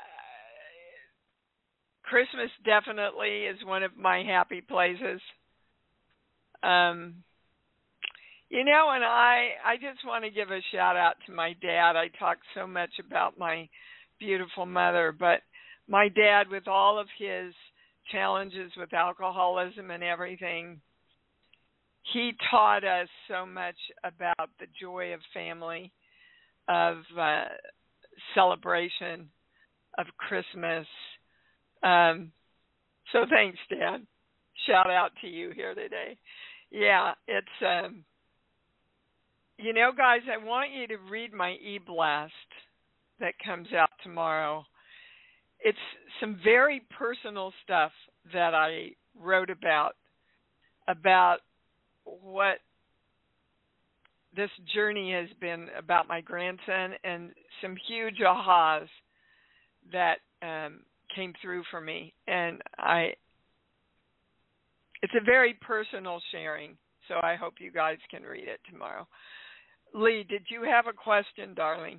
Speaker 2: Christmas definitely is one of my happy places. Um, you know, and I, I just want to give a shout out to my dad. I talk so much about my beautiful mother, but my dad, with all of his challenges with alcoholism and everything, he taught us so much about the joy of family, of uh, celebration, of Christmas. Um, so thanks, Dad. Shout out to you here today. Yeah, it's, um, you know, guys, I want you to read my e-blast that comes out tomorrow. It's some very personal stuff that I wrote about, about what this journey has been about my grandson and some huge ahas that um, came through for me. And I, it's a very personal sharing, so I hope you guys can read it tomorrow. Lee, did you have a question, darling?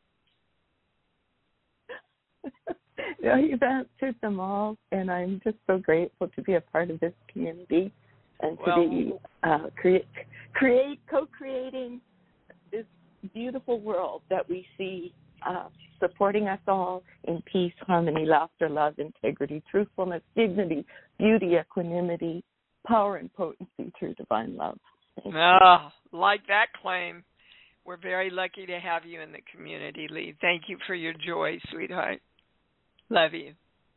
Speaker 11: No, you've answered them all, and I'm just so grateful to be a part of this community and to
Speaker 2: well,
Speaker 11: be uh, create, create, co-creating this beautiful world that we see uh, supporting us all in peace, harmony, laughter, love, integrity, truthfulness, dignity, beauty, equanimity, power, and potency through divine love.
Speaker 2: Oh, like that claim. We're very lucky to have you in the community, Lee. Thank you for your joy, sweetheart. Love you.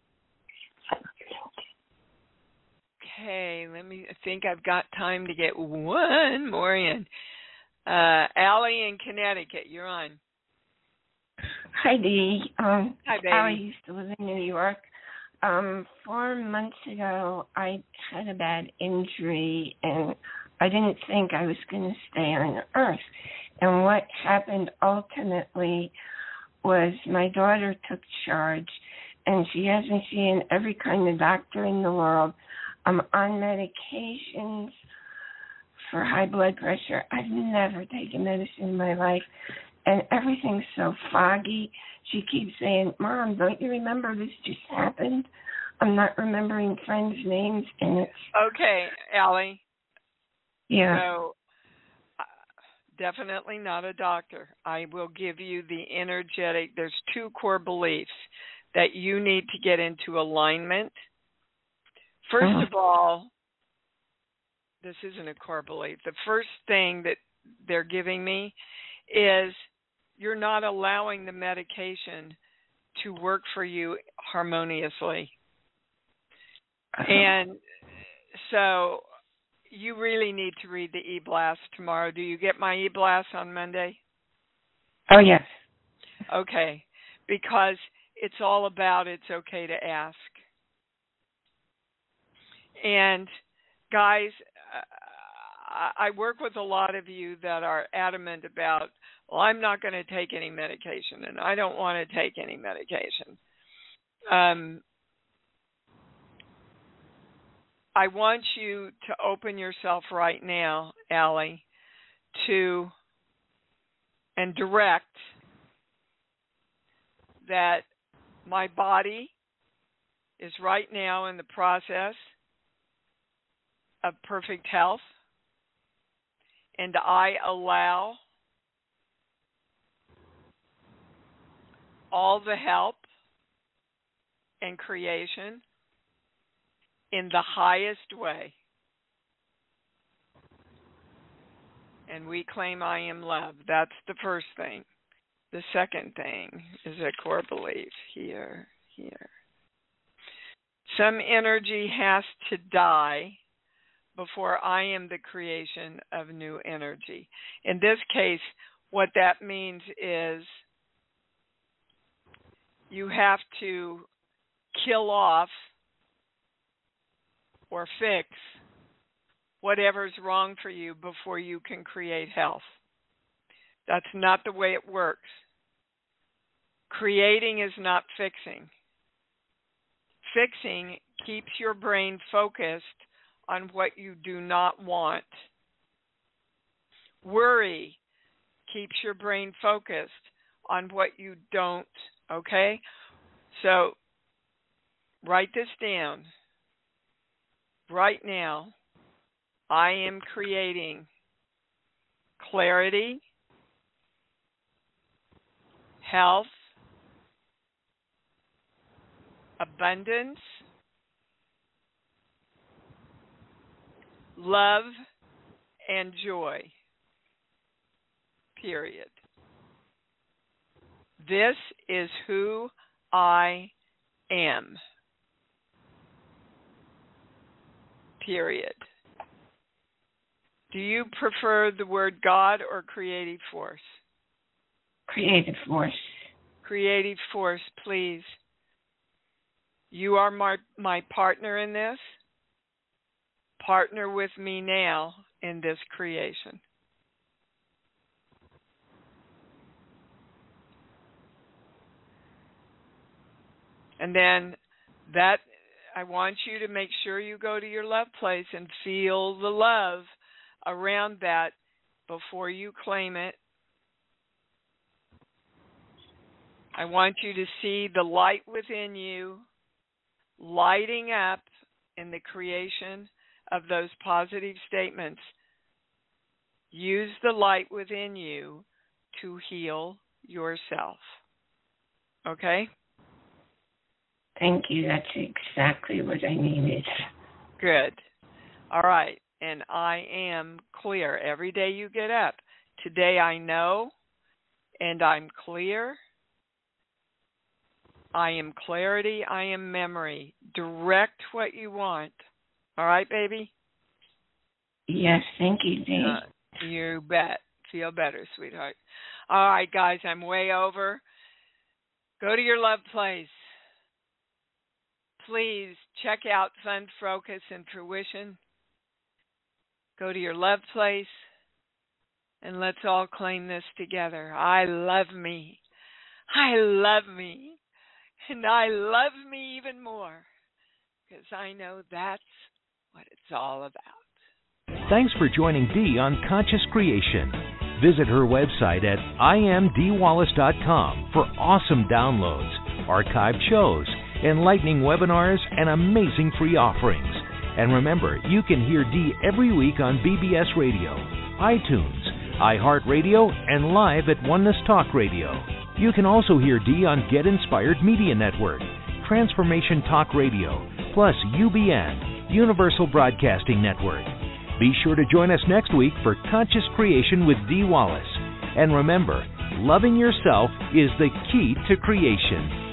Speaker 2: Okay, let me I think I've got time to get one more in. Uh, Allie in Connecticut, you're on.
Speaker 12: Hi, Dee. Um,
Speaker 2: Hi, baby.
Speaker 12: I used to live in New York. Um, four months ago, I had a bad injury, and I didn't think I was going to stay on Earth. And what happened ultimately was my daughter took charge, and she has me seeing every kind of doctor in the world. I'm on medications for high blood pressure. I've never taken medicine in my life, and everything's so foggy. She keeps saying, Mom, don't you remember this just happened? I'm not remembering friends' names, and it's...
Speaker 2: Okay, Allie.
Speaker 12: Yeah.
Speaker 2: So, uh, definitely not a doctor. I will give you the energetic, there's two core beliefs that you need to get into alignment. First
Speaker 12: Oh.
Speaker 2: of all, this isn't a core belief. The first thing that they're giving me is you're not allowing the medication to work for you harmoniously.
Speaker 12: Uh-huh.
Speaker 2: And so you really need to read the e-blast tomorrow. Do you get my e-blast on Monday?
Speaker 12: Oh, yes.
Speaker 2: Okay, because it's all about it's okay to ask. And guys, uh, I work with a lot of you that are adamant about, well, I'm not going to take any medication, and I don't want to take any medication. Um, I want you to open yourself right now, Allie, to and direct that my body is right now in the process of perfect health, and I allow all the help and creation in the highest way. and we claim I am love. That's the first thing. The second thing is a core belief here, here. Some energy has to die before I am the creation of new energy. In this case, what that means is you have to kill off or fix whatever's wrong for you before you can create health. That's not the way it works. Creating is not fixing. Fixing keeps your brain focused on what you do not want. Worry keeps your brain focused on what you don't, okay? So write this down. Right now, I am creating clarity, health, abundance, love, and joy. Period. This is who I am. Period. Do you prefer the word God or creative force?
Speaker 12: Creative force.
Speaker 2: Creative force, please. You are my, my partner in this. Partner with me now in this creation. And then that, I want you to make sure you go to your love place and feel the love around that before you claim it. I want you to see the light within you lighting up in the creation of those positive statements. Use the light within you to heal yourself. Okay?
Speaker 12: Thank you. That's exactly what I needed.
Speaker 2: Good. All right. And I am clear. Every day you get up. Today I know, and I'm clear. I am clarity. I am memory. Direct what you want. All right, baby?
Speaker 12: Yes, thank you, Dee.
Speaker 2: Uh, you bet. Feel better, sweetheart. All right, guys, I'm way over. Go to your love place. Please check out Fun, Focus, and Fruition. Go to your love place, and let's all claim this together. I love me. I love me. And I love me even more, because I know that's what it's all about.
Speaker 1: Thanks for joining Dee on Conscious Creation. Visit her website at I am dee wallace dot com for awesome downloads, archived shows, enlightening webinars, and amazing free offerings. And remember, you can hear Dee every week on B B S Radio, iTunes, iHeartRadio, and live at Oneness Talk Radio. You can also hear Dee on Get Inspired Media Network, Transformation Talk Radio, plus U B N, Universal Broadcasting Network. Be sure to join us next week for Conscious Creation with Dee Wallace. And remember, loving yourself is the key to creation.